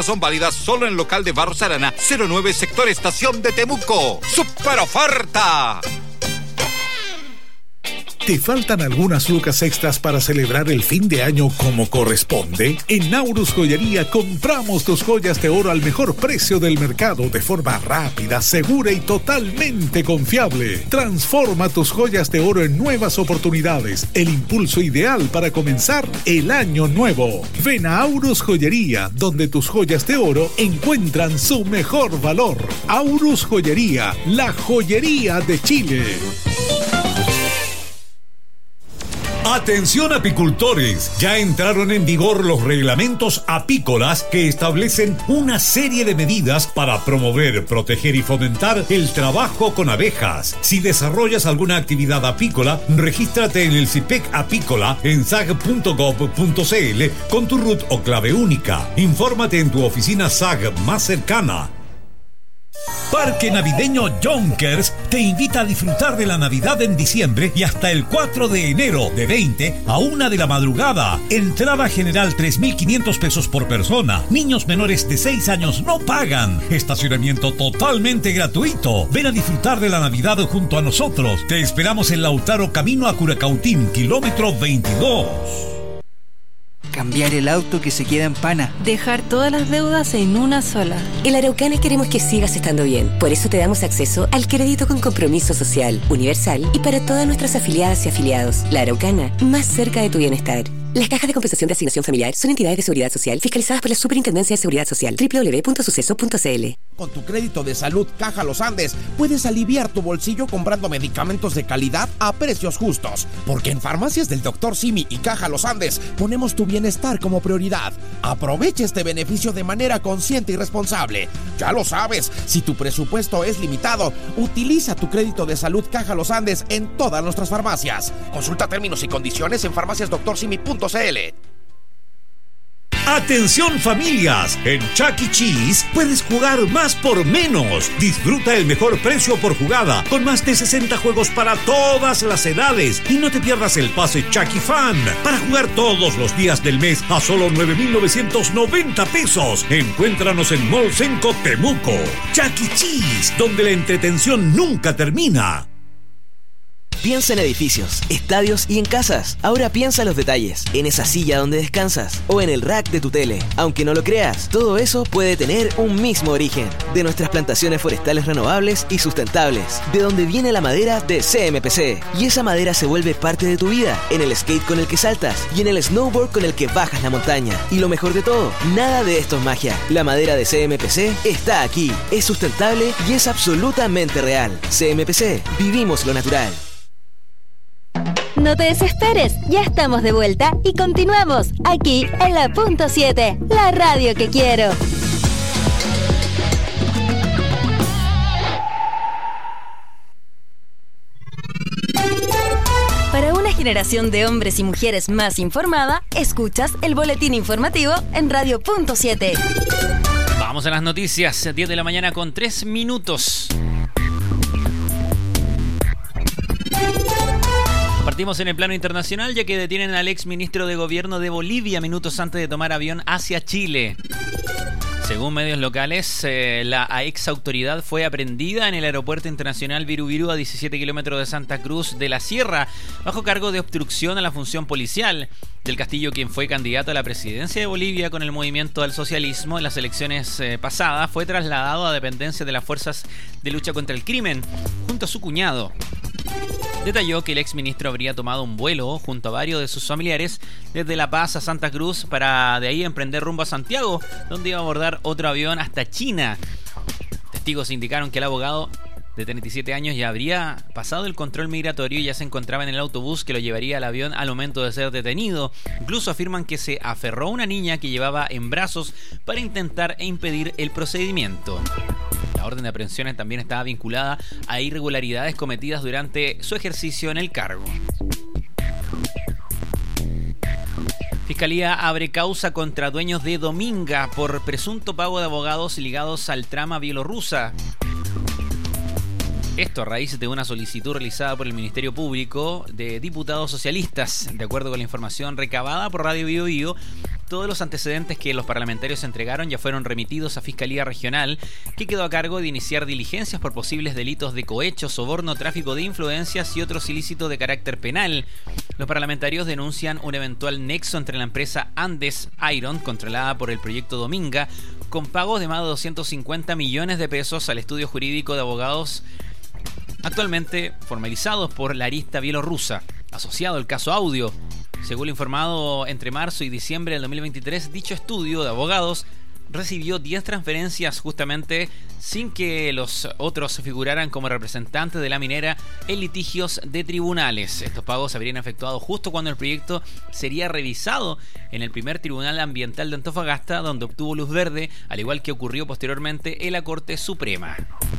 son válidas solo en el local de Barros Arana, 09 Sector Estación de Temuco. ¡Super oferta! ¿Te faltan algunas lucas extras para celebrar el fin de año como corresponde? En Naurus Joyería compramos tus joyas de oro al mejor precio del mercado de forma rápida, segura y totalmente confiable. Transforma tus joyas de oro en nuevas oportunidades, el impulso ideal para comenzar el año nuevo. Ven a Aurus Joyería, donde tus joyas de oro encuentran su mejor valor. Aurus Joyería, la joyería de Chile. Atención apicultores, ya entraron en vigor los reglamentos apícolas que establecen una serie de medidas para promover, proteger y fomentar el trabajo con abejas. Si desarrollas alguna actividad apícola, regístrate en el CIPEC Apícola en sag.gov.cl con tu RUT o clave única. Infórmate en tu oficina SAG más cercana. Parque Navideño Yonkers te invita a disfrutar de la Navidad en diciembre y hasta el 4 de enero de 20 a 1 de la madrugada. Entrada general 3.500 pesos por persona. Niños menores de 6 años no pagan. Estacionamiento totalmente gratuito. Ven a disfrutar de la Navidad junto a nosotros. Te esperamos en Lautaro, camino a Curacautín, kilómetro 22. Cambiar el auto que se queda en pana. Dejar todas las deudas en una sola. En la Araucana queremos que sigas estando bien. Por eso te damos acceso al crédito con compromiso social, universal y para todas nuestras afiliadas y afiliados. La Araucana, más cerca de tu bienestar. Las cajas de compensación de asignación familiar son entidades de seguridad social fiscalizadas por la Superintendencia de Seguridad Social. www.suceso.cl. Con tu crédito de salud Caja Los Andes puedes aliviar tu bolsillo comprando medicamentos de calidad a precios justos. Porque en Farmacias del Dr. Simi y Caja Los Andes ponemos tu bienestar como prioridad. Aprovecha este beneficio de manera consciente y responsable. Ya lo sabes, si tu presupuesto es limitado, utiliza tu crédito de salud Caja Los Andes en todas nuestras farmacias. Consulta términos y condiciones en farmaciasdoctorsimi.cl. Atención familias, en Chuck E. Cheese puedes jugar más por menos. Disfruta el mejor precio por jugada, con más de 60 juegos para todas las edades. Y no te pierdas el pase Chuck E. Fan, para jugar todos los días del mes a solo 9.990 pesos. Encuéntranos en Mall Senco Temuco. Chuck E. Cheese, donde la entretención nunca termina. Piensa en edificios, estadios y en casas. Ahora piensa en los detalles, en esa silla donde descansas o en el rack de tu tele. Aunque no lo creas, todo eso puede tener un mismo origen. De nuestras plantaciones forestales renovables y sustentables. De donde viene la madera de CMPC. Y esa madera se vuelve parte de tu vida. En el skate con el que saltas y en el snowboard con el que bajas la montaña. Y lo mejor de todo, nada de esto es magia. La madera de CMPC está aquí. Es sustentable y es absolutamente real. CMPC, vivimos lo natural. No te desesperes, ya estamos de vuelta y continuamos aquí en la Punto 7, la radio que quiero. Para una generación de hombres y mujeres más informada, escuchas el boletín informativo en Radio Punto 7. Vamos a las noticias, 10 de la mañana con 3 minutos. Partimos en el plano internacional, ya que detienen al ex ministro de gobierno de Bolivia minutos antes de tomar avión hacia Chile. Según medios locales, la ex autoridad fue aprehendida en el aeropuerto internacional Viru a 17 kilómetros de Santa Cruz de la Sierra, bajo cargo de obstrucción a la función policial. Del Castillo, quien fue candidato a la presidencia de Bolivia con el movimiento al socialismo en las elecciones pasadas, fue trasladado a dependencia de las fuerzas de lucha contra el crimen, junto a su cuñado. Detalló que el exministro habría tomado un vuelo junto a varios de sus familiares desde La Paz a Santa Cruz para de ahí emprender rumbo a Santiago, donde iba a abordar otro avión hasta China. Testigos indicaron que el abogado de 37 años ya habría pasado el control migratorio y ya se encontraba en el autobús que lo llevaría al avión al momento de ser detenido. Incluso afirman que se aferró a una niña que llevaba en brazos para intentar impedir el procedimiento. La orden de aprehensión también estaba vinculada a irregularidades cometidas durante su ejercicio en el cargo. Fiscalía abre causa contra dueños de Dominga por presunto pago de abogados ligados al trama bielorrusa. Esto a raíz de una solicitud realizada por el Ministerio Público de diputados socialistas. De acuerdo con la información recabada por Radio Bio Bio, Todos los antecedentes que los parlamentarios entregaron ya fueron remitidos a Fiscalía Regional, que quedó a cargo de iniciar diligencias por posibles delitos de cohecho, soborno, tráfico de influencias y otros ilícitos de carácter penal. Los parlamentarios denuncian un eventual nexo entre la empresa Andes Iron, controlada por el proyecto Dominga, con pagos de más de 250 millones de pesos al estudio jurídico de abogados actualmente formalizados por la arista bielorrusa, asociado al caso Audio. Según lo informado, entre marzo y diciembre del 2023, dicho estudio de abogados recibió 10 transferencias justamente sin que los otros figuraran como representantes de la minera en litigios de tribunales. Estos pagos se habrían efectuado justo cuando el proyecto sería revisado en el primer Tribunal Ambiental de Antofagasta, donde obtuvo luz verde, al igual que ocurrió posteriormente en la Corte Suprema.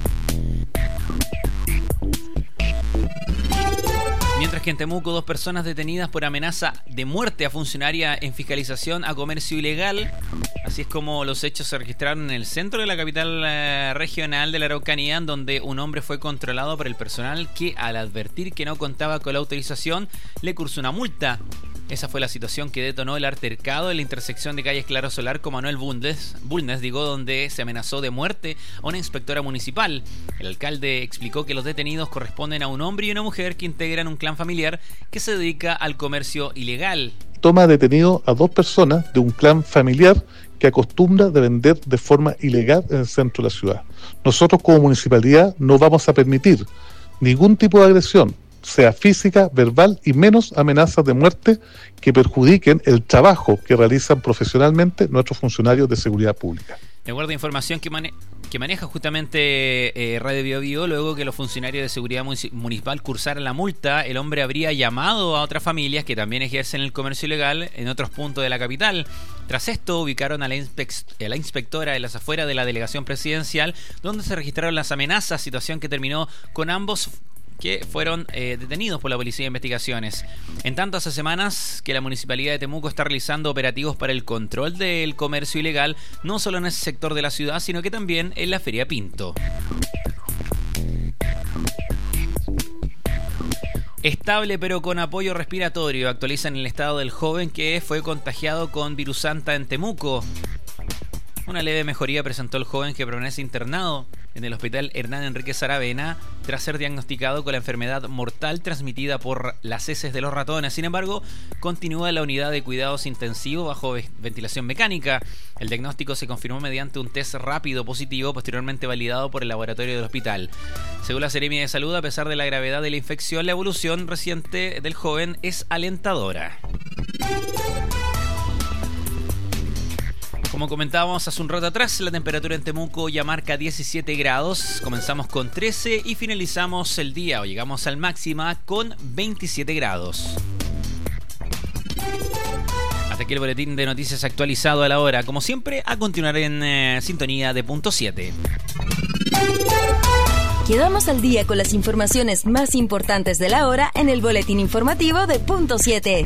Mientras que en Temuco, 2 personas detenidas por amenaza de muerte a funcionaria en fiscalización a comercio ilegal. Así es como los hechos se registraron en el centro de la capital regional de la Araucanía, donde un hombre fue controlado por el personal que, al advertir que no contaba con la autorización, le cursó una multa. Esa fue la situación que detonó el altercado en la intersección de calles Claro Solar con Manuel Bulnes, donde se amenazó de muerte a una inspectora municipal. El alcalde explicó que los detenidos corresponden a un hombre y una mujer que integran un clan familiar que se dedica al comercio ilegal. Toma detenido a 2 personas de un clan familiar que acostumbra de vender de forma ilegal en el centro de la ciudad. Nosotros como municipalidad no vamos a permitir ningún tipo de agresión, sea física, verbal y menos amenazas de muerte que perjudiquen el trabajo que realizan profesionalmente nuestros funcionarios de seguridad pública. De acuerdo a información que maneja justamente Radio Biobío, luego que los funcionarios de seguridad municipal cursaran la multa, el hombre habría llamado a otras familias que también ejercen el comercio ilegal en otros puntos de la capital. Tras esto, ubicaron a la inspectora en las afueras de la delegación presidencial, donde se registraron las amenazas, situación que terminó con ambos que fueron detenidos por la Policía de Investigaciones. En tanto, hace semanas que la Municipalidad de Temuco está realizando operativos para el control del comercio ilegal, no solo en ese sector de la ciudad, sino que también en la Feria Pinto. Estable pero con apoyo respiratorio, actualizan el estado del joven que fue contagiado con virus Santa en Temuco. Una leve mejoría presentó el joven que permanece internado en el Hospital Hernán Enríquez Aravena tras ser diagnosticado con la enfermedad mortal transmitida por las heces de los ratones. Sin embargo, continúa en la unidad de cuidados intensivos bajo ventilación mecánica. El diagnóstico se confirmó mediante un test rápido positivo, posteriormente validado por el laboratorio del hospital. Según la Seremia de Salud, a pesar de la gravedad de la infección, la evolución reciente del joven es alentadora. Como comentábamos hace un rato atrás, la temperatura en Temuco ya marca 17 grados. Comenzamos con 13 y finalizamos el día, o llegamos al máxima, con 27 grados. Hasta aquí el boletín de noticias actualizado a la hora. Como siempre, a continuar en sintonía de Punto 7. Quedamos al día con las informaciones más importantes de la hora en el boletín informativo de Punto 7.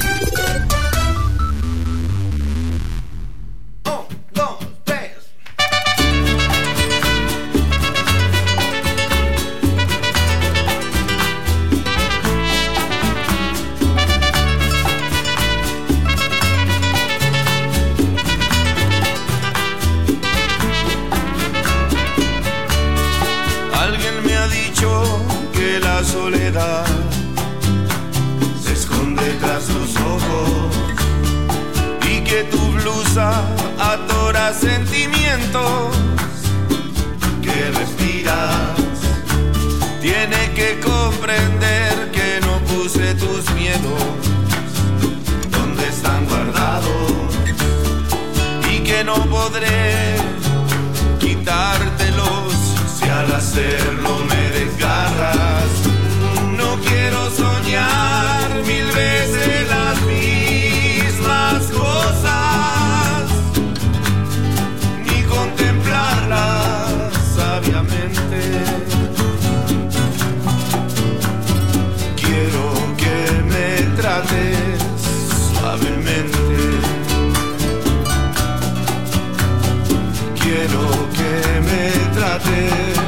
La soledad se esconde tras los ojos y que tu blusa atora sentimientos que respiras. Tiene que comprender que no puse tus miedos donde están guardados y que no podré quitártelos si al hacerlo me desgarras. No quiero soñar 1000 veces las mismas cosas, ni contemplarlas sabiamente. Quiero que me trates suavemente. Quiero que me trates.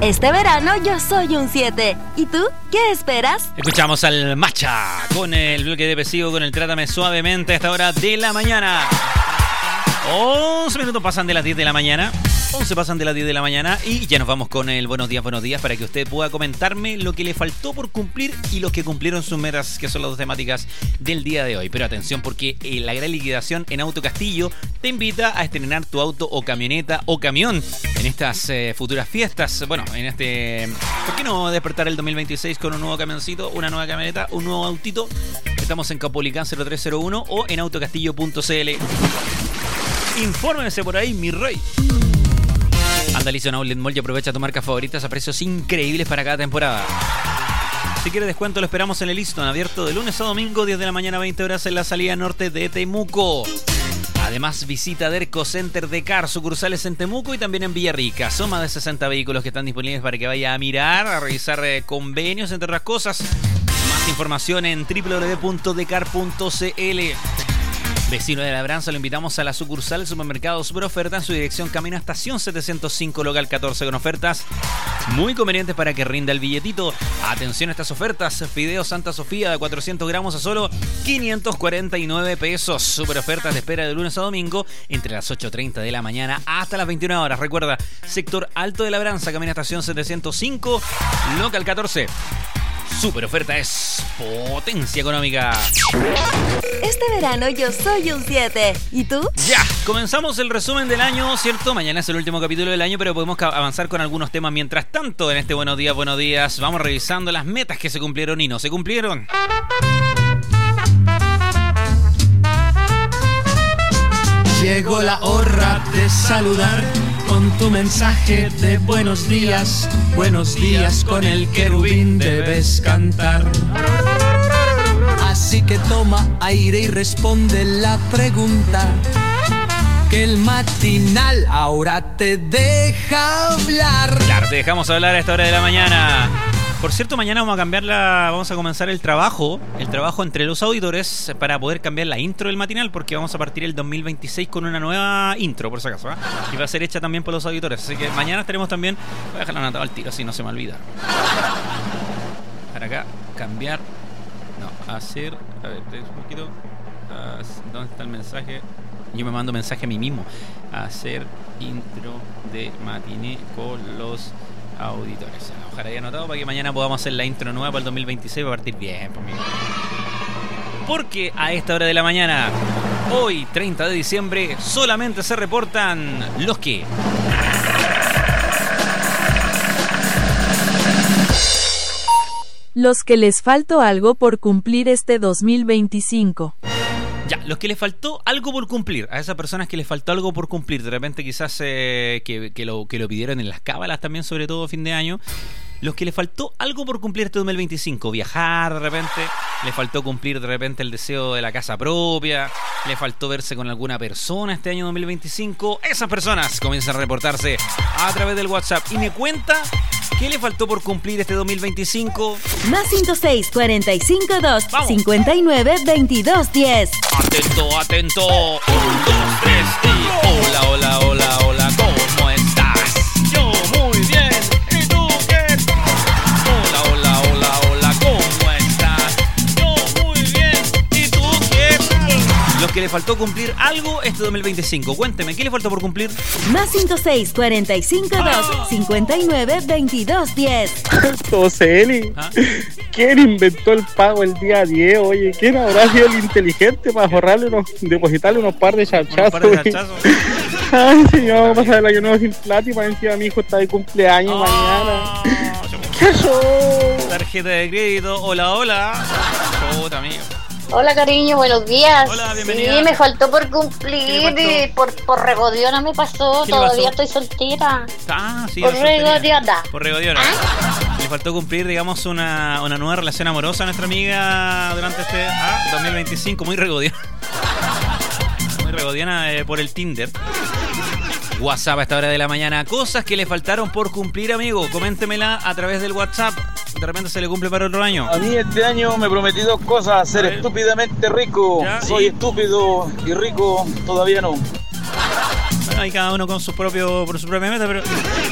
Este verano yo soy un 7. ¿Y tú? ¿Qué esperas? Escuchamos al Macha con el bloque depresivo, con el Trátame Suavemente a esta hora de la mañana. 11 minutos pasan de las 10 de la mañana. 11 pasan de las 10 de la mañana y ya nos vamos con el buenos días para que usted pueda comentarme lo que le faltó por cumplir y los que cumplieron sus metas, que son las dos temáticas del día de hoy. Pero atención, porque la gran liquidación en Auto Castillo te invita a estrenar tu auto o camioneta o camión en estas futuras fiestas. Bueno, en este... ¿Por qué no despertar el 2026 con un nuevo camioncito, una nueva camioneta, un nuevo autito? Estamos en Caupolicán 0301 o en autocastillo.cl. Infórmense por ahí, mi rey. Andalicio en Outlet Mall y aprovecha tu marca favoritas a precios increíbles para cada temporada. Si quieres descuento, lo esperamos en el Easton, abierto de lunes a domingo, 10 de la mañana, 20 horas en la salida norte de Temuco. Además, visita Derco Center de Car, sucursales en Temuco y también en Villarrica. Son más de 60 vehículos que están disponibles para que vaya a mirar, a revisar convenios, entre otras cosas. Más información en www.decar.cl. Vecino de Labranza, lo invitamos a la sucursal del supermercado Super Oferta en su dirección camino a Estación 705, local 14, con ofertas muy convenientes para que rinda el billetito. Atención a estas ofertas: fideo Santa Sofía de 400 gramos a solo 549 pesos. Super ofertas de espera de lunes a domingo entre las 8:30 de la mañana hasta las 21 horas. Recuerda, sector Alto de Labranza, camino a Estación 705, local 14. Super oferta es potencia económica. Este verano yo soy un 7. ¿Y tú? Ya, comenzamos el resumen del año, ¿cierto? Mañana es el último capítulo del año, pero podemos avanzar con algunos temas mientras tanto. En este buenos días, vamos revisando las metas que se cumplieron y no se cumplieron. Llegó la hora de saludar con tu mensaje de buenos días con el querubín debes cantar. Así que toma aire y responde la pregunta, que el matinal ahora te deja hablar. Claro, te dejamos hablar a esta hora de la mañana. Por cierto, mañana vamos a comenzar el trabajo entre los auditores para poder cambiar la intro del matinal, porque vamos a partir el 2026 con una nueva intro, por si acaso, ¿eh? Y va a ser hecha también por los auditores, así que mañana estaremos también. Voy a dejarla anotada al tiro, así no se me olvida. Para acá, cambiar. No, hacer. A ver, un poquito. ¿Dónde está el mensaje? Yo me mando mensaje a mí mismo. Hacer intro de matiné con los auditores. Ojalá haya anotado para que mañana podamos hacer la intro nueva para el 2026 para partir bien, por mí. Porque a esta hora de la mañana, hoy 30 de diciembre, solamente se reportan los que... Los que les faltó algo por cumplir este 2025. Ya, los que les faltó algo por cumplir, a esas personas que les faltó algo por cumplir, de repente quizás que lo pidieron en las cábalas también, sobre todo fin de año. Los que les faltó algo por cumplir este 2025, viajar de repente, le faltó cumplir de repente el deseo de la casa propia, le faltó verse con alguna persona este año 2025, esas personas comienzan a reportarse a través del WhatsApp y me cuenta qué le faltó por cumplir este 2025. Más 56 45 2 59 22 10. Atento, atento. 1, 2, 3 y hola, ¿cómo estás? Yo muy bien. ¿Y tú qué? Hola, ¿cómo estás? Yo muy bien. ¿Y tú qué? Los que le faltó cumplir algo este 2025. Cuénteme, ¿qué le faltó por cumplir? Más 56 45 2 59 22 10. Toseli, ¿quién inventó el pago el día 10? Oye, ¿quién habrá sido el inteligente para depositarle unos par de chachazos? Ay, señor, vamos a pasar el año nuevo sin plata y para encima mi hijo está de cumpleaños mañana. ¿Qué eso? Tarjeta de crédito, hola. Puta, amigo. Hola, cariño, buenos días. Hola, bienvenida. Sí, me faltó por cumplir. Por regodiona me pasó. Todavía estoy soltera. Ah, sí. Por regodiona. Por regodiona. Le faltó cumplir, digamos, una nueva relación amorosa a nuestra amiga durante este 2025. Muy regodiona. Muy regodiona por el Tinder. WhatsApp a esta hora de la mañana. Cosas que le faltaron por cumplir, amigo. Coméntemela a través del WhatsApp. De repente se le cumple para otro año. A mí este año me prometí dos cosas: ser estúpidamente rico. ¿Ya? Soy estúpido y rico todavía no. Bueno, hay cada uno con por su propia meta, pero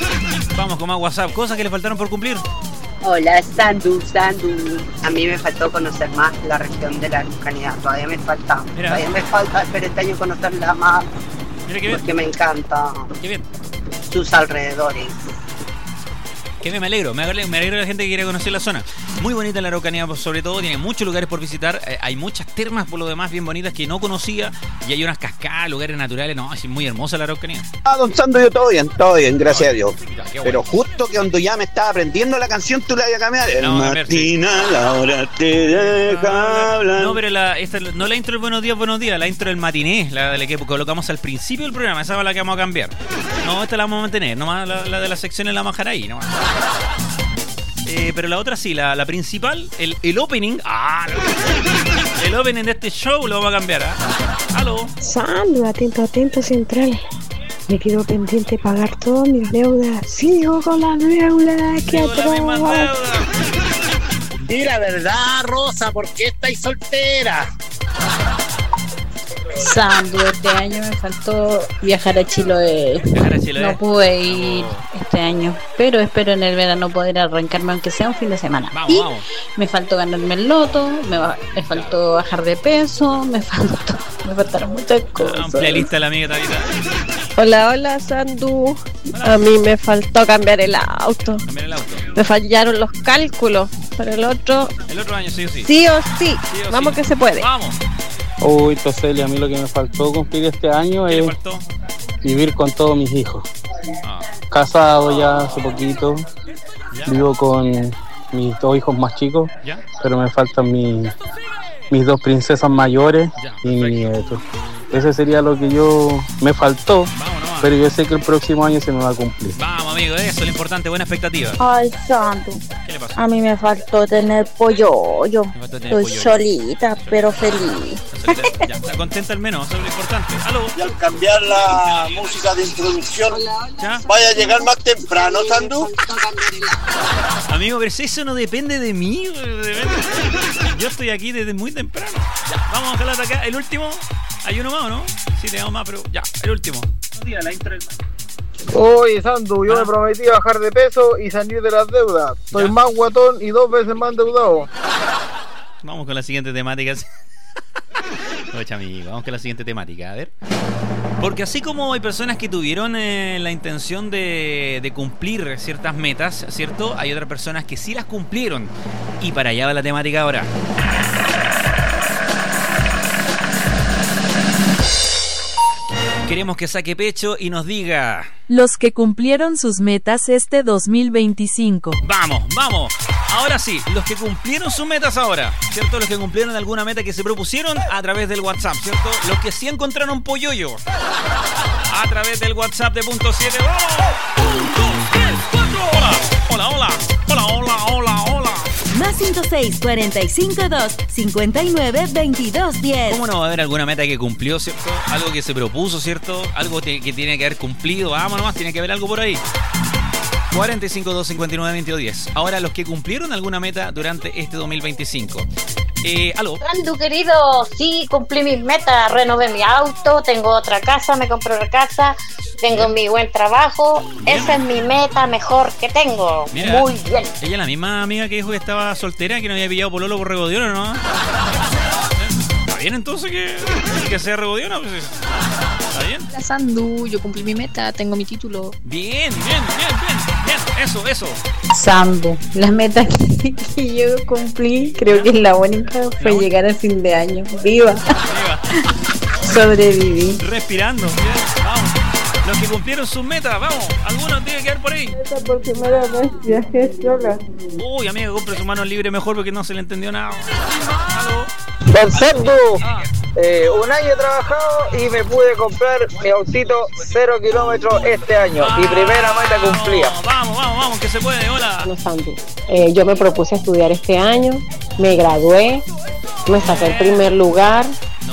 Vamos con más WhatsApp. Cosas que le faltaron por cumplir. Hola, Sandu. A mí me faltó conocer más la región de la Araucanía. Todavía me falta. Espero este año conocerla más. Mira qué bien. Porque me encanta. Qué bien. Sus alrededores. Que me alegro de la gente que quiere conocer la zona. Muy bonita la Araucanía, sobre todo, tiene muchos lugares por visitar, hay muchas termas por lo demás bien bonitas que no conocía, y hay unas cascadas, lugares naturales, no, es muy hermosa la Araucanía. Don Sando, yo todo bien, gracias a Dios. Ya, bueno. Pero justo que cuando ya me estaba aprendiendo la canción, tú la ibas a cambiar. El Martina, la hora te deja hablar. No, pero esta no la intro del buenos días, la intro del matiné, la de la que colocamos al principio del programa, esa es la que vamos a cambiar. No, esta la vamos a mantener, nomás la de las secciones la vamos a dejar ahí, nomás. Pero la otra sí, la principal, el opening. El opening de este show lo vamos a cambiar. Aló. Sandro, atento, central. Me quedo pendiente pagar todas mis deudas. Sigo con las deudas que atrás. Di la verdad, Rosa, ¿por qué estáis soltera? Sandro, este año me faltó viajar a Chiloé. No pude ir este año, pero espero en el verano poder arrancarme aunque sea un fin de semana. Vamos. Me faltó ganarme el loto, me faltó bajar de peso, me faltaron muchas cosas. Amplia lista la amiga Tabita. Hola, Sandu. A mí me faltó cambiar el auto. Me fallaron los cálculos para el otro año, sí o sí. Sí o sí. Vamos que se puede. Vamos. Uy, Toseli, a mí lo que me faltó cumplir este año es vivir con todos mis hijos. Casado ya hace poquito, vivo con mis 2 hijos más chicos, pero me faltan mis 2 princesas mayores y mi nieto. Ese sería lo que me faltó, pero yo sé que el próximo año se me va a cumplir. Vamos, amigo, eso es lo importante, buena expectativa. Ay, Santo. ¿Qué le pasa? A mí me faltó tener pollo. Estoy solita, pero feliz. Ya, está contenta al menos, eso es lo importante. Aló. Y al cambiar la música de introducción, ¿vaya a llegar más temprano, Sandu? Amigo, pero eso no depende de mí. Yo estoy aquí desde muy temprano. Ya, vamos a jalar acá. El último. ¿Hay uno más o no? Sí, tenemos más, pero ya, el último. La intro del... Oye, Sandu, yo me prometí bajar de peso y salir de las deudas. Soy más guatón y 2 veces más endeudado. Vamos con la siguiente temática. Oye, amigo, vamos con la siguiente temática, a ver. Porque así como hay personas que tuvieron la intención de cumplir ciertas metas, ¿cierto? Hay otras personas que sí las cumplieron. Y para allá va la temática ahora. Queremos que saque pecho y nos diga... Los que cumplieron sus metas este 2025. Vamos. Ahora sí, los que cumplieron sus metas ahora, ¿cierto? Los que cumplieron alguna meta que se propusieron a través del WhatsApp, ¿cierto? Los que sí encontraron polloyo a través del WhatsApp de Punto 7. ¡Vamos! 1, 2, 3, 4. Hola. Más 106 45 2 59 22 10. ¿Cómo no va a haber alguna meta que cumplió, cierto? Algo que se propuso, ¿cierto? Algo que tiene que haber cumplido. Vamos nomás, tiene que haber algo por ahí. 45 2 59 22 10. Ahora, los que cumplieron alguna meta durante este 2025. ¿Aló? Sandu, querido, sí, cumplí mis metas. Renové mi auto, tengo otra casa, me compré otra casa, tengo mi buen trabajo. Esa es mi meta mejor que tengo. Mira, muy bien. Ella es la misma amiga que dijo que estaba soltera, que no había pillado pololo por regodiona, ¿no? ¿Está bien entonces que sea regodiona? Pues, ¿está bien? Hola, Sandu, yo cumplí mi meta, tengo mi título. Bien. Eso. Sandu, la meta que yo cumplí, creo que es la única, fue llegar al fin de año. ¡Viva! Sobreviví. Respirando. Bien, vamos. Los que cumplieron sus metas, vamos. Algunos tienen que quedar por ahí. Por primera vez viajé sola. Uy, amigo, compre su mano libre mejor porque no se le entendió nada. ¿Aló? Don Sandu, un año he trabajado y me pude comprar mi autito 0 kilómetros este año. Mi primera meta cumplida. Vamos, que se puede. Hola. No, Sandu, yo me propuse estudiar este año, me gradué, me saqué el primer lugar,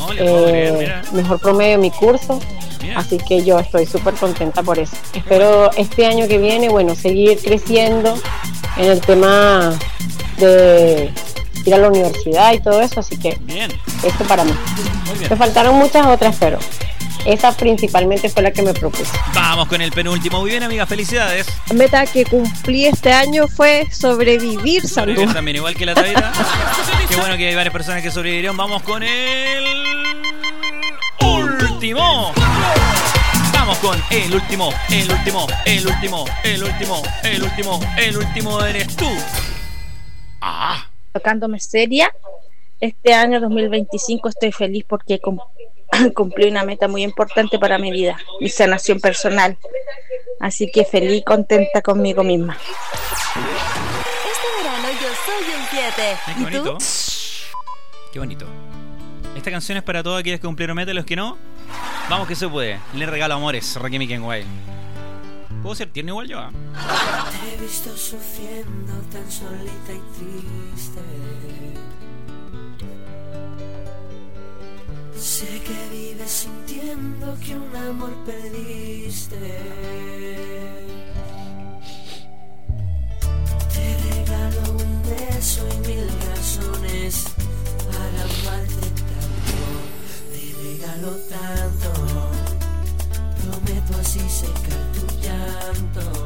mejor promedio en mi curso. Así que yo estoy súper contenta por eso. Espero este año que viene, seguir creciendo en el tema de ir a la universidad y todo eso, así que esto para mí. Me faltaron muchas otras, pero esa principalmente fue la que me propuse. Vamos con el penúltimo. Muy bien, amiga, felicidades. La meta que cumplí este año fue sobrevivir, Sandú. También, igual que la Tavita. Qué bueno que hay varias personas que sobrevivieron. Vamos con el último. Vamos con el último eres tú. Tocándome seria, este año 2025 estoy feliz porque cumplí una meta muy importante para mi vida, mi sanación personal. Así que feliz y contenta conmigo misma. Este verano yo soy un 7. Qué bonito. Qué bonito. Esta canción es para todos aquellos que cumplieron meta y los que no. Vamos que se puede. Le regalo amores, Rakim y Kenway. ¿Puedo ser tierno igual yo? Te he visto sufriendo tan solita y triste. Sé que vives sintiendo que un amor perdiste. Te regalo un beso y 1000 razones para amarte tanto. Te regalo tanto. Prometo así secar tu llanto.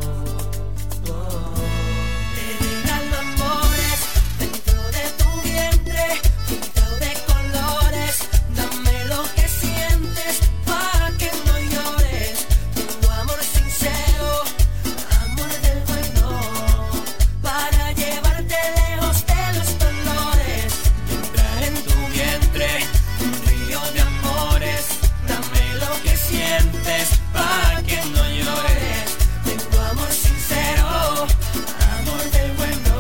Te regalo amores dentro de tu vientre, pintado de colores. Dame lo que sientes para que no llores. Tengo amor sincero, amor del bueno, para llevarte lejos de los dolores. Entrar en tu vientre, un río de amores. Dame lo que sientes para que no llores. Tengo amor sincero, amor del bueno,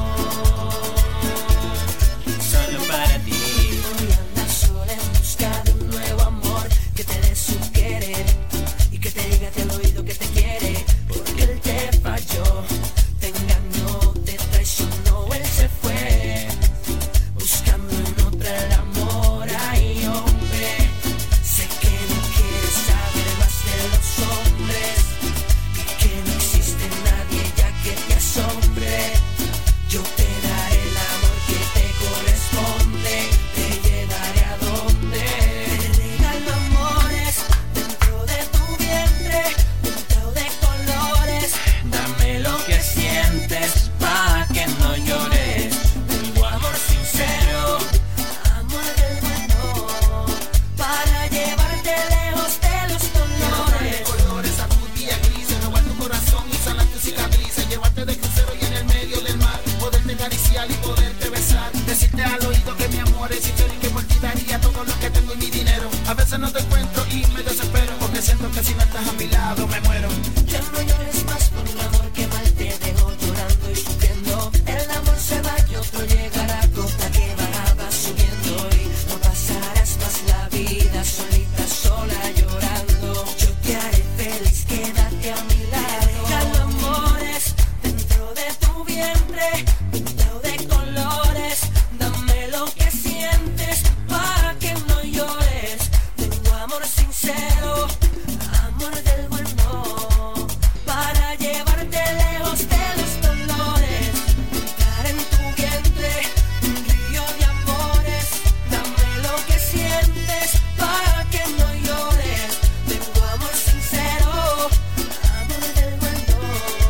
solo para ti. Voy a andar sola en busca de un nuevo amor que te dé su querer y que te diga al oído que te quiere, porque él te falló, te engañó, te traicionó, él se fue buscando en otra el amor. Ay, hombre, sé que no quieres saber más de los hombres y que no existe nadie ya que te asombre. Yo te daré el amor que te corresponde, te llevaré a donde. Te regalo amores dentro de tu vientre, pintado de colores. Dame lo que sientes pa' que no llores. Tengo amor sincero, amor del bueno, para llevarte lejos de los dolores. Colores a tu día gris, robar tu corazón y sanar tu cicatrices. Llevarte de crucero y en el medio del mar, poderte acariciar y poderte besar. Decirte al oído que mi amor es sincero y que por ti daría todo lo que tengo y mi dinero. A veces no te encuentro y me desespero, porque siento que si no estás a mi lado me muero. Ya no llores más por un amor que mal te dejó llorando y sufriendo. El amor se va y otro llegará, gota que va subiendo, y no pasarás más la vida solita, sola llorando. Yo te haré feliz, quédate a mi lado. Regalo amores dentro de tu vientre, pintado de colores. Dame lo que sientes para que no llores. Tengo amor sincero, amor del bueno, para llevarte lejos de los dolores. Entrar en tu vientre, un río de amores. Dame lo que sientes para que no llores. Tengo amor sincero, amor del bueno,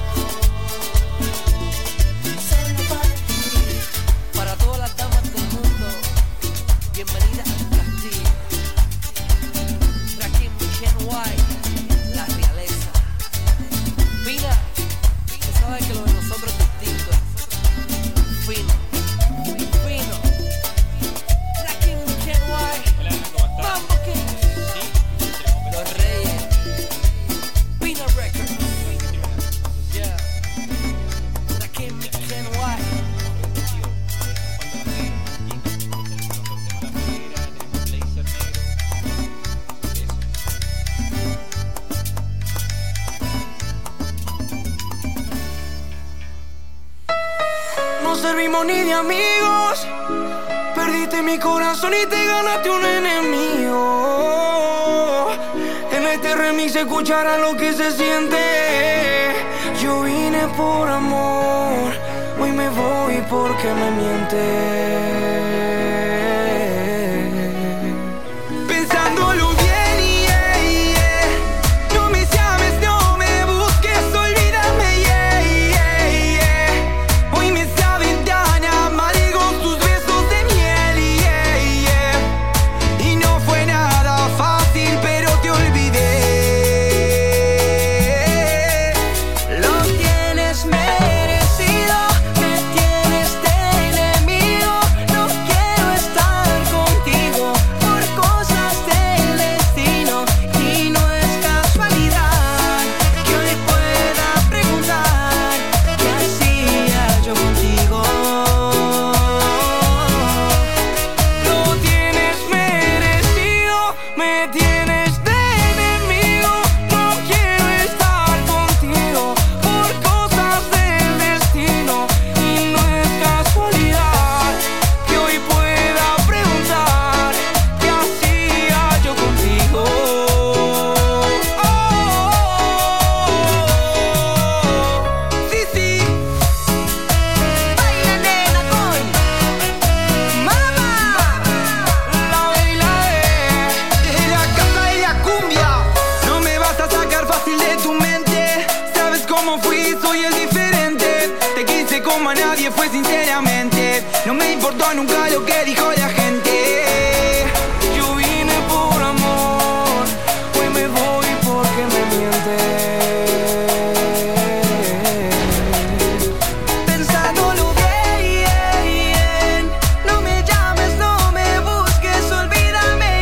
solo para ti. Para todas las damas del mundo, bienvenida al castillo. Rakim y Kenway, la realeza. Pina, tú sabes que lo de nosotros es distinto. Fino, fino. Rakim y Kenway, Mambo King, Los Reyes, Pina Records. Yeah. Rakim y Kenway. No servimos ni de amigos. Perdiste mi corazón y te ganaste un enemigo. En este remix se escuchará lo que se siente. Yo vine por amor, hoy me voy porque me miente. Pensándolo bien, yeah. como a nadie fue sinceramente. No me importó nunca lo que dijo la gente. Yo vine por amor, hoy me voy porque me mientes. Pensándolo bien, no me llames, no me busques, olvídame.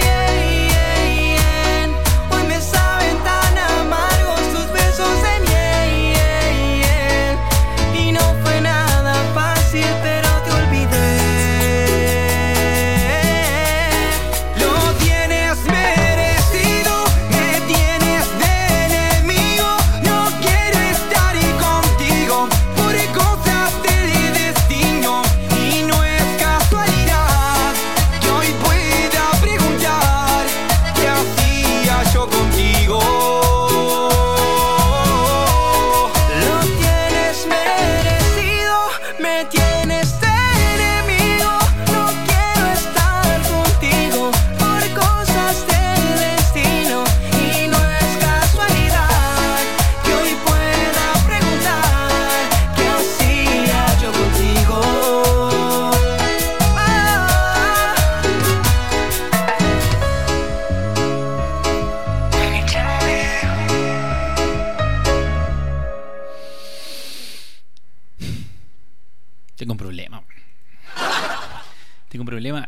Hoy me saben tan amargos tus besos de miel. Y no fue nada fácil, pero te olvidé. Lo tienes merecido, me tienes de enemigo. No quiero estar contigo por cosas del destino. Y no es casualidad que hoy pueda preguntar qué hacía yo contigo. Lo tienes merecido, me tienes de enemigo. No quiero estar contigo por cosas del destino. Y no es casualidad que hoy pueda preguntar qué hacía yo contigo. Tengo un problema. Tengo un problema.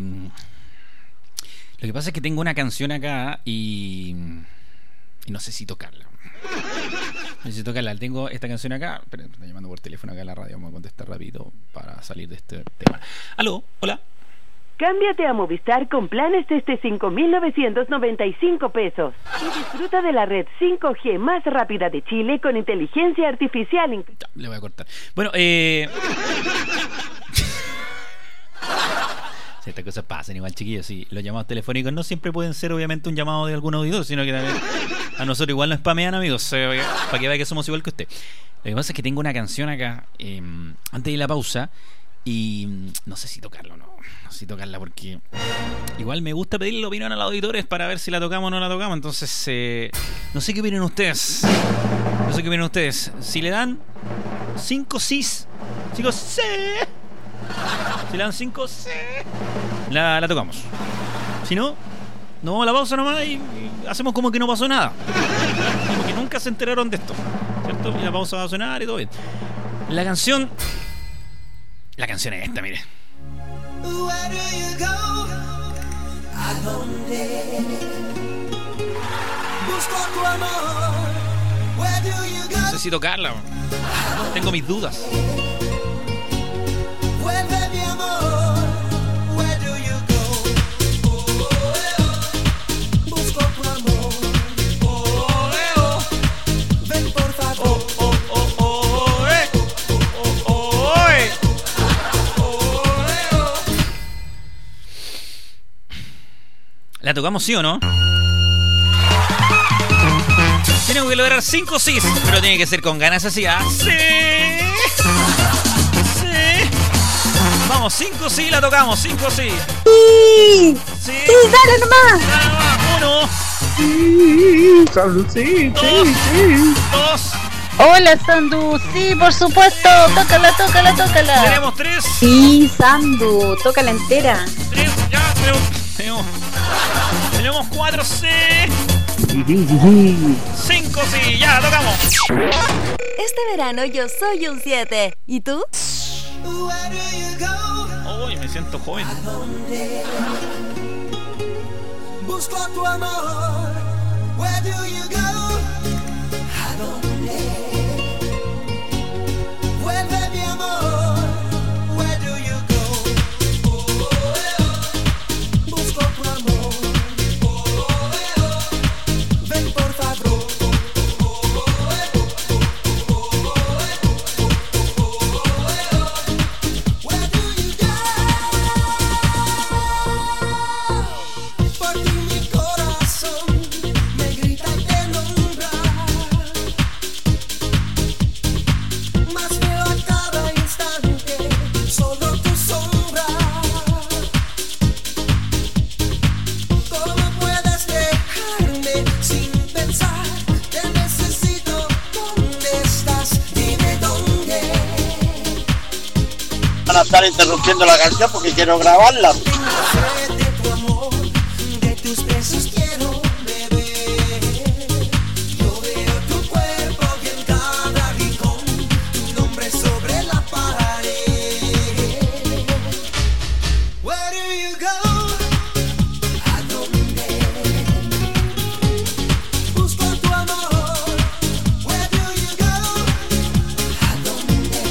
Lo que pasa es que tengo una canción acá y no sé si tocarla. No sé si tocarla. Tengo esta canción acá. Pero me está llamando por teléfono acá a la radio. Vamos a contestar rápido para salir de este tema. Aló, hola. Cámbiate a Movistar con planes desde 5.995 pesos y disfruta de la red 5G más rápida de Chile con inteligencia artificial. Le voy a cortar. Bueno, si estas cosas pasan igual, chiquillos. Sí, los llamados telefónicos no siempre pueden ser obviamente un llamado de algún auditor, sino que también a nosotros igual nos spamean, amigos, para que vea que somos igual que usted. Lo que pasa es que tengo una canción acá antes de la pausa y no sé si tocarla o no. No sé si tocarla porque igual me gusta pedirle la opinión a los auditores para ver si la tocamos o no la tocamos. Entonces, no sé qué opinan ustedes. No sé qué opinan ustedes. Si le dan 5 sís, chicos, sí. Si le dan 5 sí, la tocamos. Si no, nos vamos a la pausa nomás y hacemos como que no pasó nada. Como que nunca se enteraron de esto, ¿cierto? Y la pausa va a sonar y todo bien. La canción es esta, mire. Where do you go? ¿A dónde? Busco tu amor. Where do you go? No sé si tocarla. Tengo mis dudas. Vuelve mi amor. Where do you go? Busco tu amor. Ven por favor. ¿La tocamos sí o no? Tenemos que lograr 5 sí, pero tiene que ser con ganas así, ¿ah? ¡Sí! ¡Sí! Vamos, 5 sí, la tocamos, 5 sí. ¡Sí! ¡Sí! ¡Sí, dale nomás! ¡Dale nomás! 1. Sí, Sandu, sí, 2. sí, sí. 2. Hola, Sandu, sí, por supuesto. Tócala. Tenemos 3. Sí, Sandu, tócala entera. 3, ya, tenemos 4 sí. 5 sí, ya, tocamos. Este verano yo soy un 7. ¿Y tú? Uy, me siento joven. Busco tu amor. Where do you go? ¿A dónde? Vuelve mi amor. Where do you go? Busco tu amor. Ven por favor. Where do you go? Por ti mi corazón me grita y te nombra. estar interrumpiendo la canción porque quiero grabarla. De tus besos quiero beber. Yo veo tu cuerpo y en cada rincón tu nombre sobre la pared. Where do you go? ¿A dónde? Busco tu amor. Where do you go? ¿A dónde?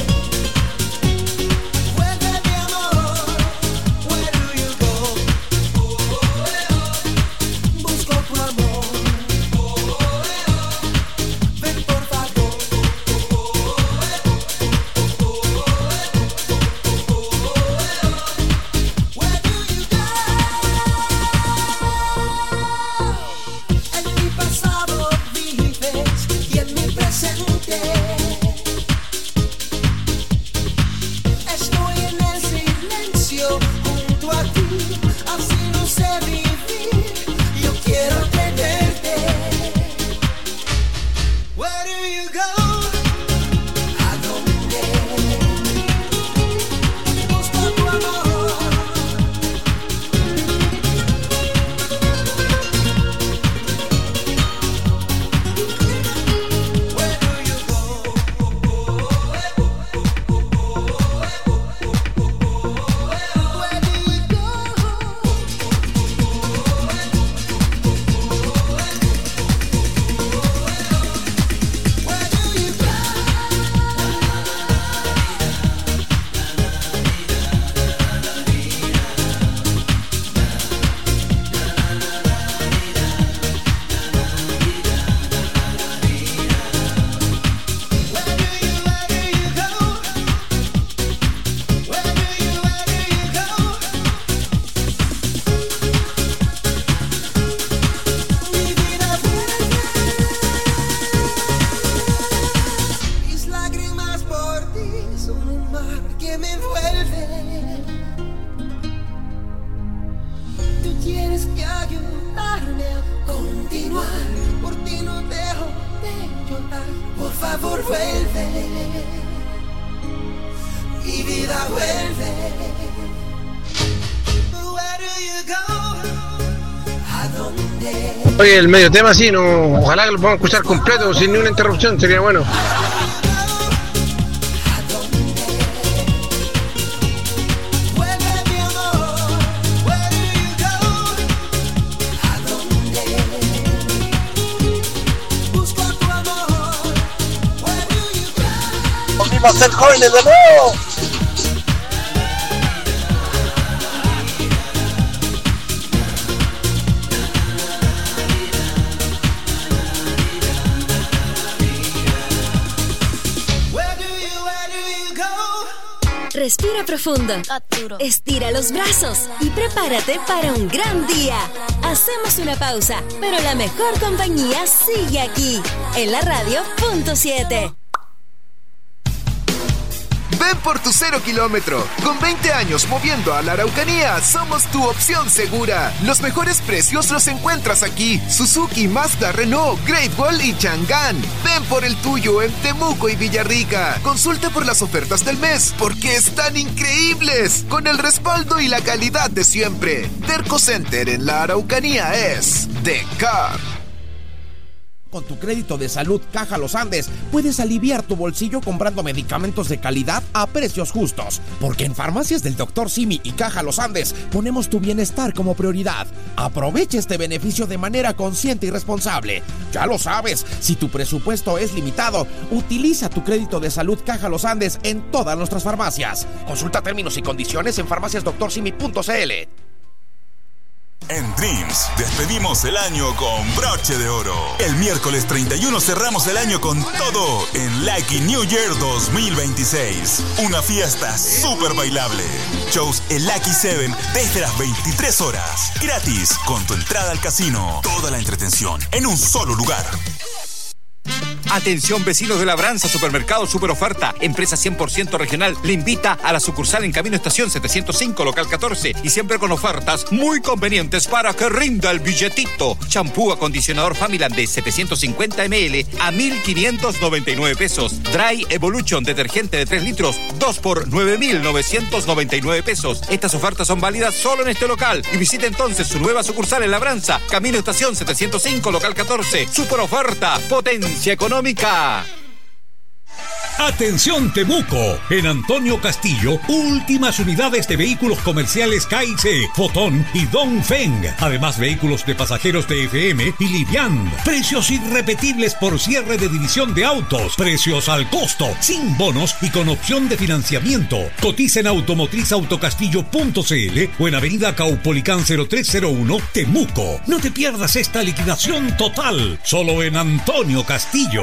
Vuelve mi amor. Where do you go? Busco tu amor. Ven por favor. Where do you go? En mi pasado vives y en mi presente. Estoy en el silencio junto a ti, así no sé vivir. Yo quiero tenerte. Where do you go? ¿A dónde? Busco tu amor. Where do you go? Where do you Where do you Mi vida vuelve. Mis lágrimas por ti son un mar que me envuelve. Tú tienes que ayudarme a continuar. Por ti no dejo de llorar. Por favor, vuelve. Mi vida vuelve. Where do you go? ¿A dónde? Oye, el medio tema sí, no, ojalá que lo podamos escuchar completo sin ninguna interrupción, sería bueno. Vuelve mi amor. Where do you go? ¿A dónde? Busco tu amor. Where do you go? Volvimos a ser jóvenes de nuevo. Where do you go? Respira profundo. Estira los brazos y prepárate para un gran día. Hacemos una pausa, pero la mejor compañía sigue aquí, en la radio .7. Ven por tu 0 kilómetro. Con 20 años moviendo a la Araucanía, somos tu opción segura. Los mejores precios los encuentras aquí. Suzuki, Mazda, Renault, Great Wall y Chang'an. Ven por el tuyo en Temuco y Villarrica. Consulta por las ofertas del mes, porque están increíbles. Con el respaldo y la calidad de siempre. Terco Center en la Araucanía es The Car. Con tu crédito de salud Caja Los Andes puedes aliviar tu bolsillo comprando medicamentos de calidad a precios justos, porque en Farmacias del Dr. Simi y Caja Los Andes ponemos tu bienestar como prioridad. Aprovecha este beneficio de manera consciente y responsable. Ya lo sabes, si tu presupuesto es limitado, utiliza tu crédito de salud Caja Los Andes en todas nuestras farmacias. Consulta términos y condiciones en farmaciasdoctorsimi.cl. En Dreams despedimos el año con broche de oro. El miércoles 31 cerramos el año con todo en Lucky New Year 2026. Una fiesta súper bailable. Shows en Lucky 7 desde las 23 horas. Gratis con tu entrada al casino. Toda la entretención en un solo lugar. Atención vecinos de Labranza, Supermercado Super Oferta, empresa 100% regional, le invita a la sucursal en Camino Estación 705, local 14, y siempre con ofertas muy convenientes para que rinda el billetito. Champú acondicionador Familand de 750 ml a 1.599 pesos. Dry Evolution detergente de 3 litros, 2 por 9.999 pesos. Estas ofertas son válidas solo en este local y visite entonces su nueva sucursal en Labranza, Camino Estación 705, local 14. Super oferta, potencia económica. Atención Temuco, en Antonio Castillo, últimas unidades de vehículos comerciales KIC, Fotón y Dongfeng. Además vehículos de pasajeros de FM y Livian. Precios irrepetibles por cierre de división de autos. Precios al costo, sin bonos y con opción de financiamiento. Cotiza en automotrizautocastillo.cl o en Avenida Caupolicán 0301, Temuco. No te pierdas esta liquidación total, solo en Antonio Castillo.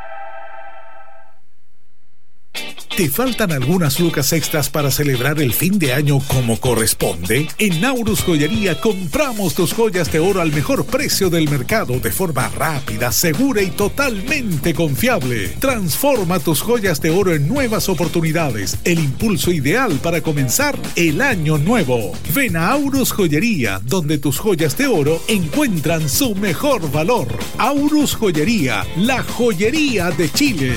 ¿Te faltan algunas lucas extras para celebrar el fin de año como corresponde? En Naurus Joyería compramos tus joyas de oro al mejor precio del mercado de forma rápida, segura y totalmente confiable. Transforma tus joyas de oro en nuevas oportunidades, el impulso ideal para comenzar el año nuevo. Ven a Aurus Joyería, donde tus joyas de oro encuentran su mejor valor. Aurus Joyería, la joyería de Chile.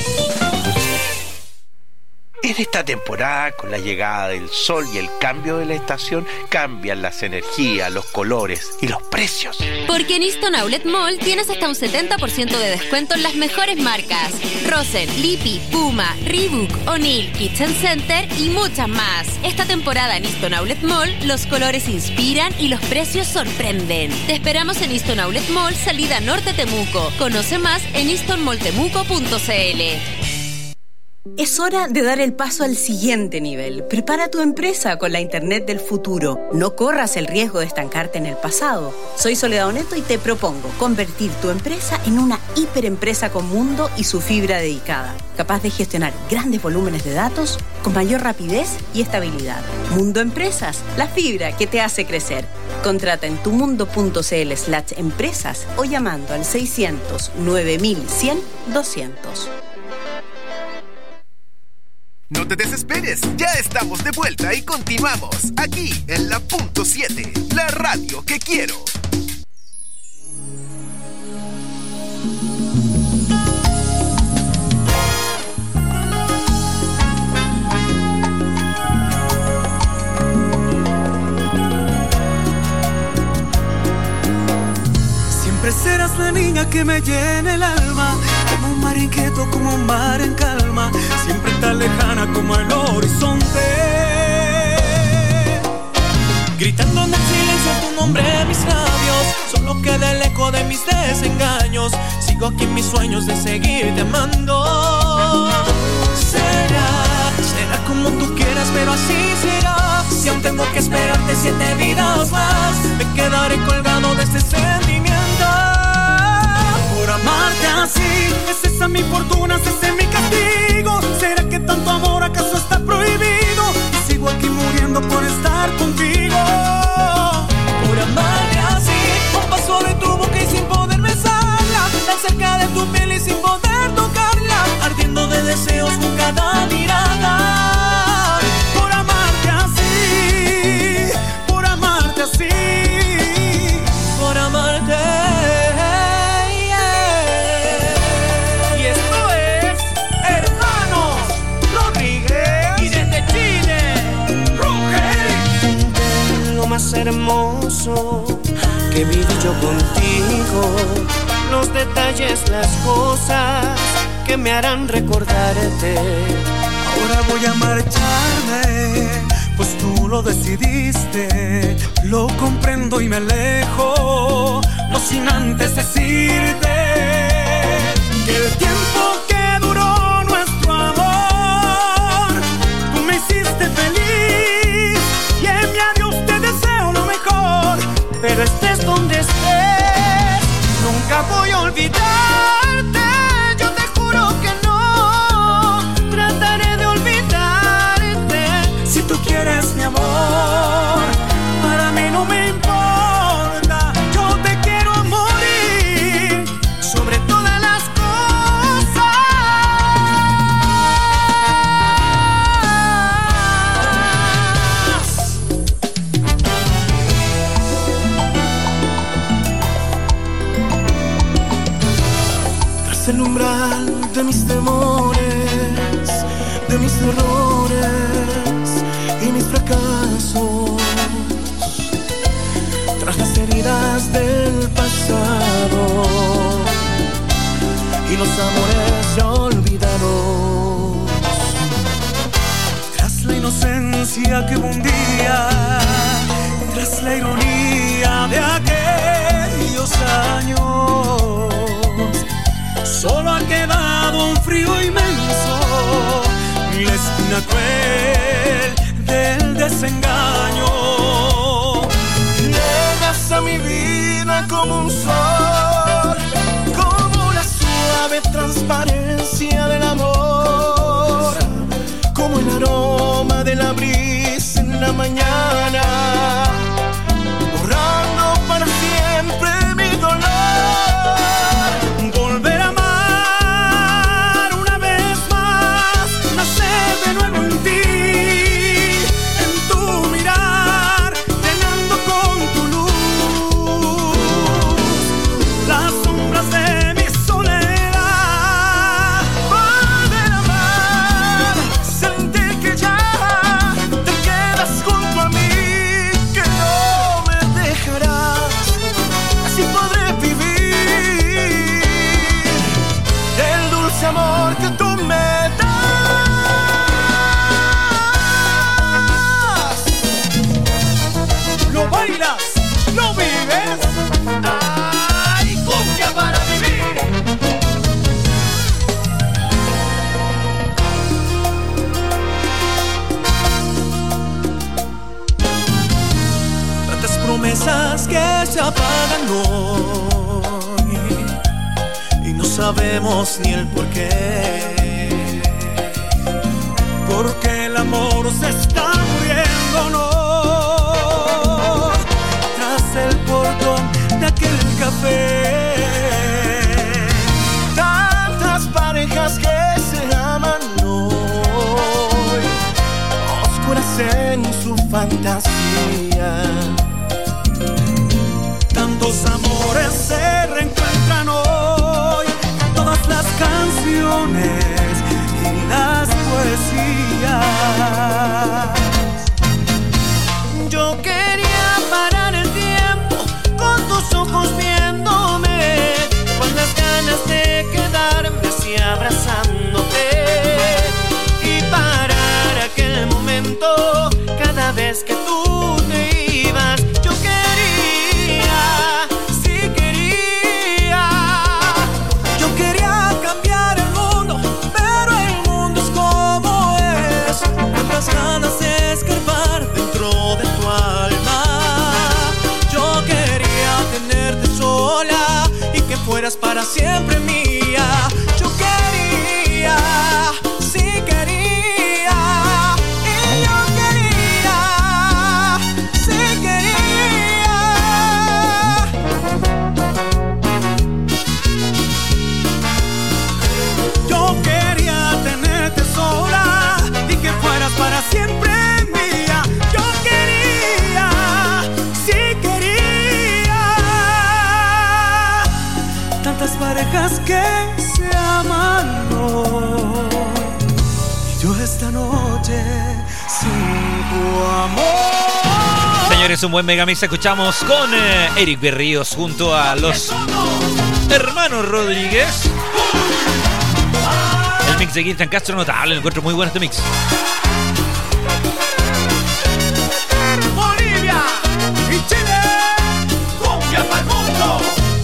En esta temporada, con la llegada del sol y el cambio de la estación, cambian las energías, los colores y los precios. Porque en Easton Outlet Mall tienes hasta un 70% de descuento en las mejores marcas: Rosen, Lipi, Puma, Reebok, O'Neill, Kitchen Center y muchas más. Esta temporada en Easton Outlet Mall, los colores inspiran y los precios sorprenden. Te esperamos en Easton Outlet Mall, salida norte Temuco. Conoce más en eastonmalltemuco.cl. Es hora de dar el paso al siguiente nivel. Prepara tu empresa con la Internet del futuro. No corras el riesgo de estancarte en el pasado. Soy Soledad Oneto y te propongo convertir tu empresa en una hiperempresa con mundo y su fibra dedicada, capaz de gestionar grandes volúmenes de datos con mayor rapidez y estabilidad. Mundo Empresas, la fibra que te hace crecer. Contrata en tumundo.cl/empresas o llamando al 600 9100 200. No te desesperes, ya estamos de vuelta y continuamos aquí en la Punto 7, la radio que quiero. Siempre serás la niña que me llena el alma, como un mar inquieto, como un mar en calma, siempre tan lejana como el horizonte. Gritando en el silencio tu nombre en mis labios, solo queda el eco de mis desengaños. Sigo aquí en mis sueños de seguirte amando. Será como tú quieras, pero así será. Si aún tengo que esperarte 7 vidas más, me quedaré colgado de este sentimiento. Por amarte así, es esa mi fortuna, es ese mi castigo. ¿Será que tanto amor acaso está prohibido? Y sigo aquí muriendo por estar contigo. Por amarte así, un paso de tu boca y sin poder besarla, tan cerca de tu piel y sin poder tocarla, ardiendo de deseos con cada mirada. Por amarte así, por amarte así, por amarte. Más hermoso que viví yo contigo, los detalles, las cosas que me harán recordarte. Ahora voy a marcharme, pues tú lo decidiste. Lo comprendo y me alejo, no sin antes decirte que el tiempo que duró nuestro amor, tú me hiciste feliz. Y en mi adiós te deseo lo mejor, pero estés donde estés, nunca voy a olvidarte. Yo te juro que no, trataré de olvidarte. Si tú quieres mi amor, para mí no me importa. Yo te quiero morir sobre todas las cosas. Tras el umbral de mis temores, de mis errores y mis fracasos, tras las heridas del pasado y los amores ya olvidados, tras la inocencia que hubo un día, tras la ironía de aquellos años, solo ha quedado un frío inmenso, la espina cruel del desengaño. Llegas a mi vida como un sol, como la suave transparencia del amor, como el aroma de la brisa en la mañana, borrando para siempre mi dolor. Volver a amar una vez más, nacer de nuevo en ti, en tu mirar, llenando con tu luz las sombras de mi soledad. Volver a amar, sentir que ya te quedas junto a mí, que no me dejarás, así podré vivir el dulce amor que tú me das. Lo bailas, lo vives. ¡Ay, cumbia para vivir! Tantas promesas que se apagan hoy y no sabemos ni el porqué, porque el amor se está muriendo, no. Tras el portón de aquel café, tantas parejas que se aman hoy, oscuras en su fantasía. Tantos amores se reencuentran hoy, todas las canciones y las poesías. Yo quería parar el tiempo con tus ojos viéndome, con las ganas de quedarme así abrazándote y parar aquel momento cada vez que tú te ibas. Yo quería, sí quería, yo quería cambiar el mundo, pero el mundo es como es. Tantas ganas de escarbar dentro de tu alma. Yo quería tenerte sola y que fueras para siempre mía. Yo quería, sí quería, y yo quería, sí quería. Yo quería tenerte sola y que fueras para siempre mía. Yo quería, sí quería. Tantas parejas que se aman hoy, y yo esta noche sin tu amor. Señores, un buen megamix escuchamos con Eric Berríos junto a los hermanos Rodríguez. El mix de Cristian Castro, notable, encuentro muy bueno este mix. Bolivia y Chile, cumbia para el mundo.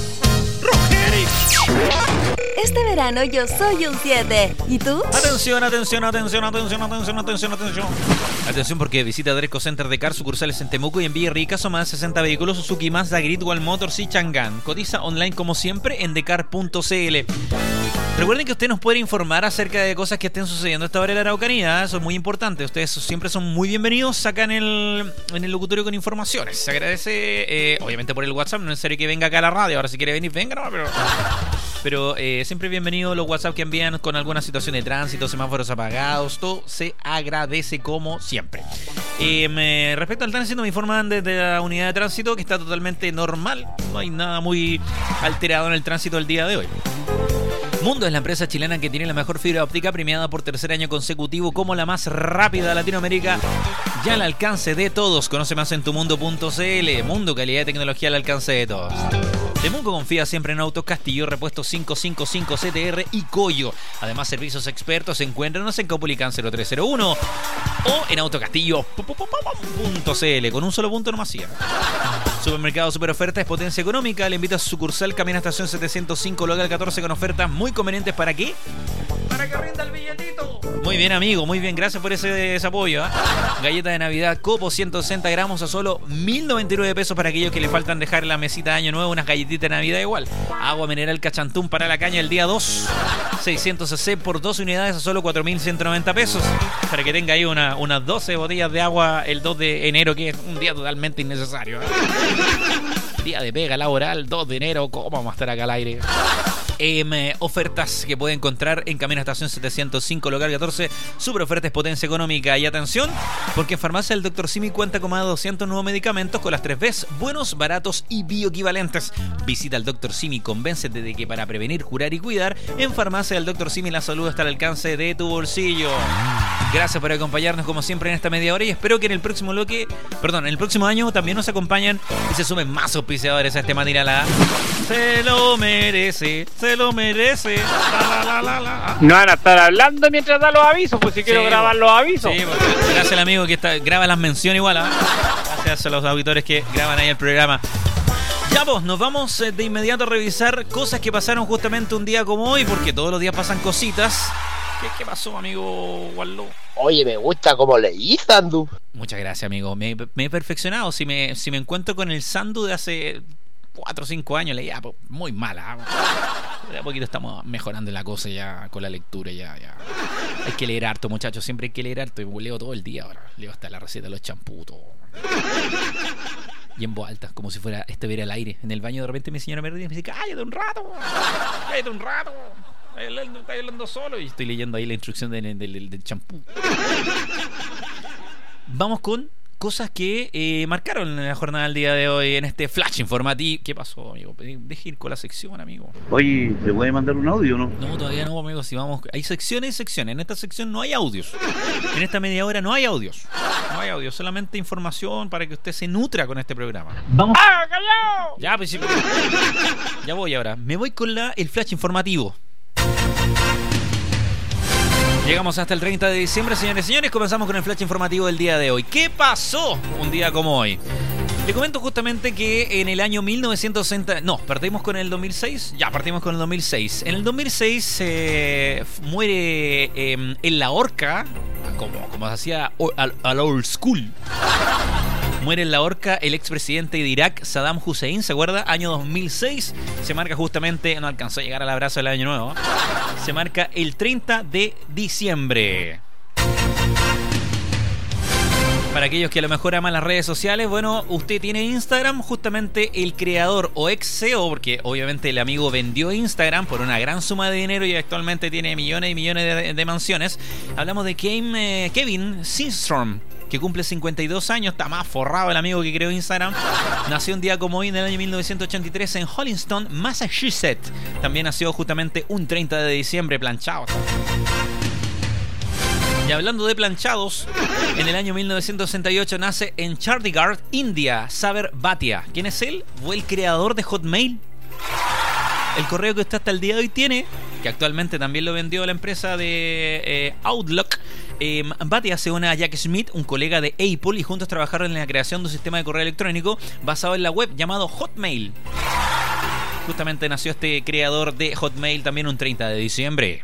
Este verano yo soy un 7. ¿Y tú? Atención, atención, atención, atención, atención, atención, atención. Atención porque visita Dreco Center de Car, sucursales en Temuco y en Villarrica. Son más de 60 vehículos Suzuki, Mazda, Great Wall Motors y Chang'an. Cotiza online como siempre en decar.cl. Recuerden que usted nos puede informar acerca de cosas que estén sucediendo a esta hora en la Araucanía. Eso es muy importante. Ustedes siempre son muy bienvenidos acá en el locutorio con informaciones. Se agradece, obviamente, por el WhatsApp. No es necesario que venga acá a la radio. Ahora si quiere venir, venga, no, pero siempre bienvenido los WhatsApp que envían con alguna situación de tránsito, semáforos apagados. Todo se agradece como siempre. Respecto al tránsito, me informan desde la unidad de tránsito que está totalmente normal. No hay nada muy alterado en el tránsito el día de hoy. Mundo es la empresa chilena que tiene la mejor fibra óptica, premiada por tercer año consecutivo como la más rápida de Latinoamérica, ya al alcance de todos. Conoce más en tumundo.cl. Mundo, calidad y tecnología al alcance de todos. Temuco confía siempre en Autos Castillo, repuestos 555 CTR y Coyo. Además, servicios expertos. Encuéntranos en Caupolicán 0301 o en autocastillo.cl, con un solo punto nomás. Supermercado Super Oferta es potencia económica. Le invita a su sucursal Camino Estación 705, local 14, con ofertas muy convenientes. ¿Para qué? Para que rinda el billetito. Muy bien, amigo, muy bien, gracias por ese apoyo. Galleta de Navidad Copo, 160 gramos a solo 1.099 pesos para aquellos que le faltan dejar en la mesita de Año Nuevo unas galletitas de Navidad igual. Agua mineral Cachantún para la caña el día 2, 600 cc por 2 unidades a solo 4.190 pesos. Para que tenga ahí unas 12 botellas de agua el 2 de enero, que es un día totalmente innecesario. Día de pega laboral, 2 de enero, ¿cómo vamos a estar acá al aire? Ofertas que puede encontrar en Camino Estación 705, local 14. Super ofertas, potencia económica. Y atención, porque en Farmacia del Dr. Simi cuenta con más de 200 nuevos medicamentos con las 3 Bs: buenos, baratos y bioequivalentes. Visita al Dr. Simi, convéncete de que para prevenir, curar y cuidar, en Farmacia del Dr. Simi la salud está al alcance de tu bolsillo. Gracias por acompañarnos como siempre en esta media hora, y espero que en el próximo año también nos acompañen y se sumen más auspiciadores a este matinal. Se lo merece. Se lo merece. No van a estar hablando mientras da los avisos, pues si quiero grabar los avisos. Sí, gracias al amigo que graba las menciones igual. Gracias a los auditores que graban ahí el programa. Ya vos, nos vamos de inmediato a revisar cosas que pasaron justamente un día como hoy, porque todos los días pasan cositas. ¿Qué pasó, amigo Wallo? Oye, me gusta cómo leí, Sandu. Muchas gracias, amigo. Me he perfeccionado. Si me encuentro con el Sandu de hace 4 o 5 años, leía muy mala. De a poquito estamos mejorando la cosa ya con la lectura. Ya. Hay que leer harto, muchachos. Siempre hay que leer harto. Yo leo todo el día ahora. Leo hasta la receta de los champús. Y en voz alta, como si estuviera al aire. En el baño de repente mi señora me dice: cállate un rato. Está hablando solo. Y estoy leyendo ahí la instrucción del champú. Vamos con cosas que marcaron la jornada del día de hoy en este flash informativo. ¿Qué pasó, amigo? Deje ir con la sección, amigo. Oye, ¿te puede mandar un audio, no? No, todavía no, amigo. Si vamos, hay secciones y secciones. En esta sección no hay audios. En esta media hora no hay audios. No hay audios, solamente información para que usted se nutra con este programa. Vamos. ¡Ah, callao! Ya, pues sí. Ya voy ahora. Me voy con el flash informativo. Llegamos hasta el 30 de diciembre, señores y señores. Comenzamos con el flash informativo del día de hoy. ¿Qué pasó un día como hoy? Le comento justamente que en el año 1960... No, partimos con el 2006. Ya, partimos con el 2006. En el 2006 muere en la horca, como se hacía al old school. Muere en la horca el expresidente de Irak, Saddam Hussein, ¿se acuerda? Año 2006, se marca justamente, no alcanzó a llegar al abrazo del año nuevo, se marca el 30 de diciembre. Para aquellos que a lo mejor aman las redes sociales, bueno, usted tiene Instagram, justamente el creador o ex CEO, porque obviamente el amigo vendió Instagram por una gran suma de dinero y actualmente tiene millones y millones de mansiones. Hablamos de Kevin Systrom, que cumple 52 años, está más forrado el amigo que creó Instagram. Nació un día como hoy en el año 1983 en Holliston, Massachusetts. También nació justamente un 30 de diciembre, planchado. Y hablando de planchados, en el año 1968 nace en Chandigarh, India, Saber Bhatia. ¿Quién es él? Fue el creador de Hotmail. El correo que usted hasta el día de hoy tiene, que actualmente también lo vendió la empresa de Outlook. Bhatia se une a Jack Smith, un colega de Apple, y juntos trabajaron en la creación de un sistema de correo electrónico basado en la web llamado Hotmail. Justamente nació este creador de Hotmail también un 30 de diciembre.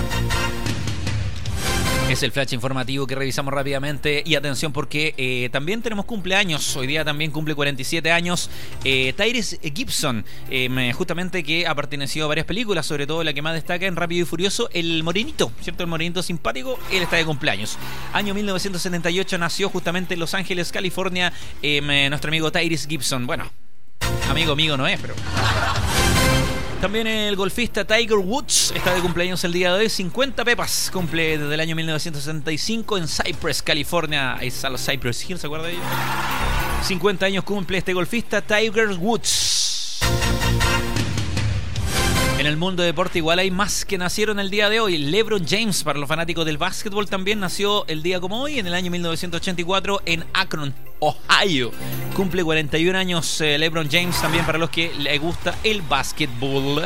Es el flash informativo que revisamos rápidamente. Y atención porque también tenemos cumpleaños. Hoy día también cumple 47 años Tyrese Gibson, justamente que ha pertenecido a varias películas, sobre todo la que más destaca en Rápido y Furioso, el morenito, ¿cierto? El morenito simpático, él está de cumpleaños. Año 1978 nació justamente en Los Ángeles, California, nuestro amigo Tyrese Gibson. Bueno, amigo mío no es, pero... También el golfista Tiger Woods está de cumpleaños el día de hoy. 50 pepas cumple desde el año 1965 en Cypress, California. Ahí está los Cypress Hills, ¿se acuerda de ellos? 50 años cumple este golfista Tiger Woods. En el mundo de deporte igual hay más que nacieron el día de hoy. LeBron James, para los fanáticos del básquetbol, también nació el día como hoy, en el año 1984, en Akron, Ohio. Cumple 41 años LeBron James, también para los que le gusta el básquetbol.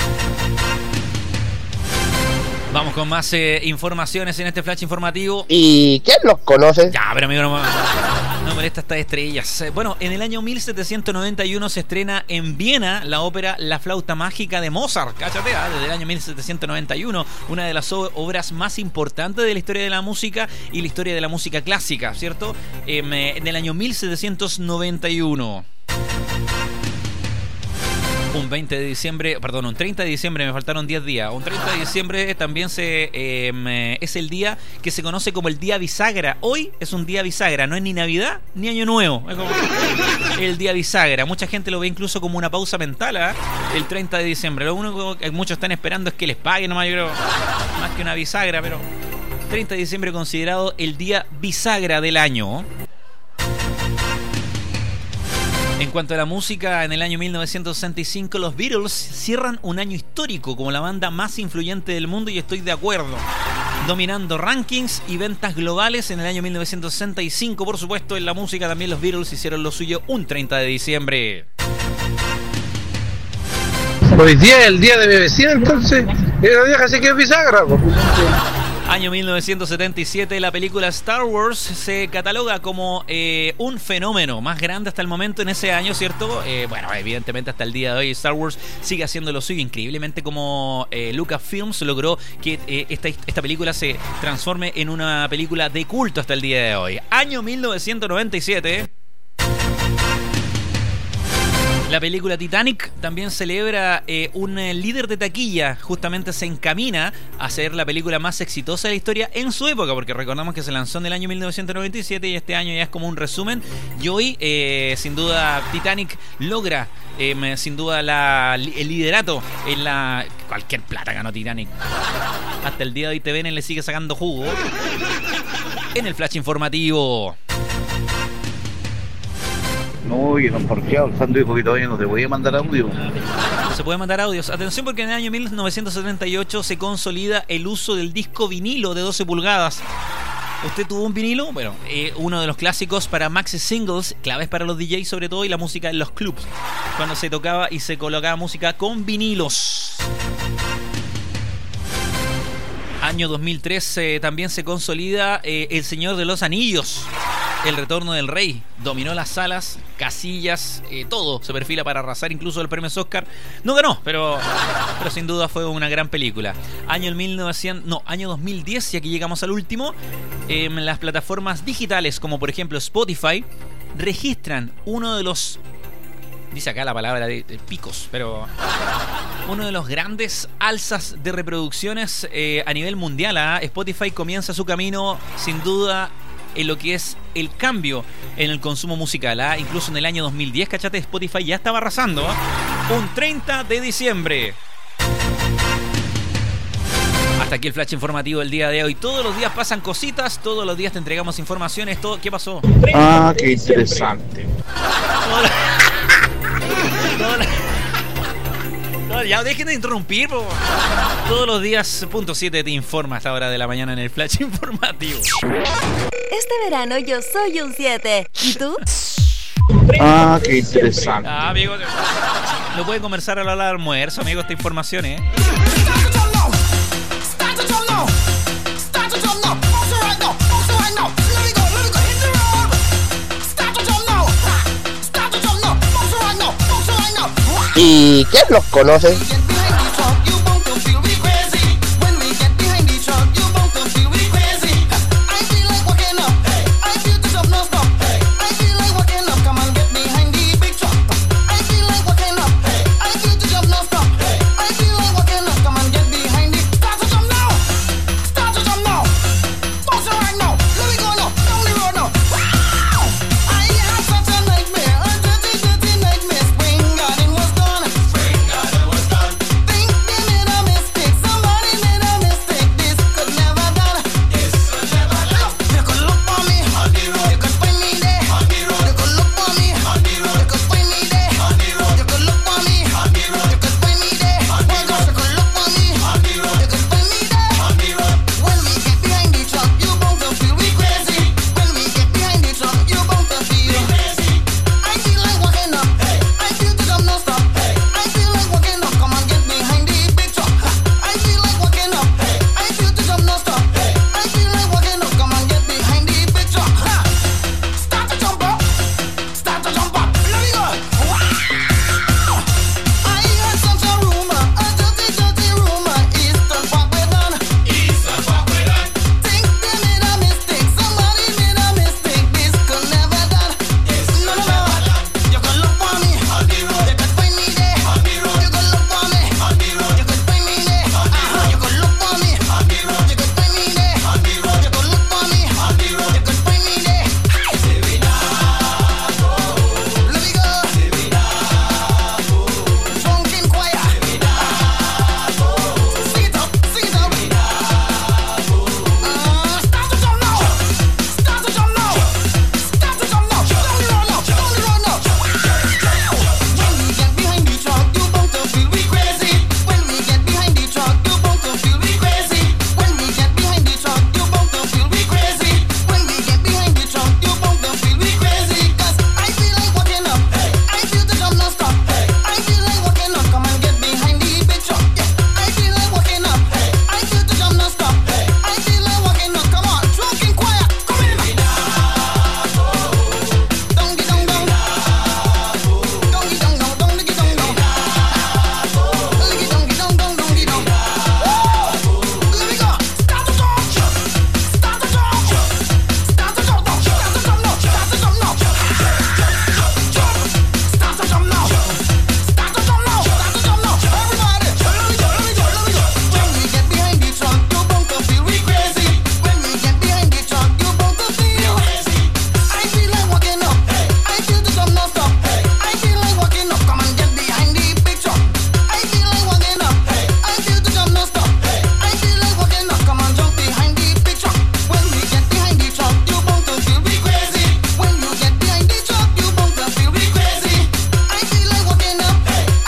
Vamos con más informaciones en este flash informativo. ¿Y quién los conoce? Ya, pero amigo, no molesta estas estrellas. Bueno, en el año 1791 se estrena en Viena la ópera La Flauta Mágica de Mozart. Cáchate, desde el año 1791, una de las obras más importantes de la historia de la música y la historia de la música clásica, ¿cierto? En el año 1791. Un 30 de diciembre, me faltaron 10 días. Un 30 de diciembre también es el día que se conoce como el día bisagra. Hoy es un día bisagra, no es ni Navidad ni Año Nuevo. Es como el día bisagra. Mucha gente lo ve incluso como una pausa mental, el 30 de diciembre. Lo único que muchos están esperando es que les paguen, nomás, yo creo, más que una bisagra, pero 30 de diciembre considerado el día bisagra del año. En cuanto a la música, en el año 1965 los Beatles cierran un año histórico como la banda más influyente del mundo, y estoy de acuerdo. Dominando rankings y ventas globales en el año 1965, por supuesto, en la música también los Beatles hicieron lo suyo un 30 de diciembre. Hoy día es el día de mi vecina, entonces. Esa vieja se quedó bisagra. Año 1977, la película Star Wars se cataloga como un fenómeno más grande hasta el momento en ese año, ¿cierto? Bueno, evidentemente hasta el día de hoy Star Wars sigue haciendo lo suyo. Increíblemente como Lucasfilms logró que esta película se transforme en una película de culto hasta el día de hoy. Año 1997... La película Titanic también celebra un líder de taquilla. Justamente se encamina a ser la película más exitosa de la historia en su época, porque recordamos que se lanzó en el año 1997 y este año ya es como un resumen. Y hoy, sin duda, Titanic logra, sin duda, el liderato en la... Cualquier plata ganó Titanic. Hasta el día de hoy TVN le sigue sacando jugo en el flash informativo. No, y no porfiado, Sandro dijo que todavía no te voy a mandar audio. No se puede mandar audios. Atención, porque en el año 1978 se consolida el uso del disco vinilo de 12 pulgadas. ¿Usted tuvo un vinilo? Bueno, uno de los clásicos para maxi singles, claves para los DJs sobre todo, y la música en los clubs, cuando se tocaba y se colocaba música con vinilos. Año 2003 también se consolida El Señor de los Anillos, El Retorno del Rey. Dominó las salas, casillas, todo se perfila para arrasar, incluso el premio Oscar. No ganó, pero sin duda fue una gran película. Año 2010, y aquí llegamos al último. Las plataformas digitales, como por ejemplo Spotify, registran uno de los... Dice acá la palabra de picos, pero uno de los grandes alzas de reproducciones a nivel mundial. Spotify comienza su camino, sin duda, en lo que es el cambio en el consumo musical. Incluso en el año 2010, cachate, Spotify ya estaba arrasando. Un 30 de diciembre. Hasta aquí el flash informativo del día de hoy. Todos los días pasan cositas, todos los días te entregamos informaciones. Todo... ¿Qué pasó? Ah, qué interesante. Ya dejen de interrumpir, po. Todos los días, .7 te informa a esta hora de la mañana en el flash informativo. Este verano yo soy un 7. ¿Y tú? Ah, qué interesante. Amigo, no puede conversar a la hora del almuerzo, amigo, esta información, ¿Y quién los conoce?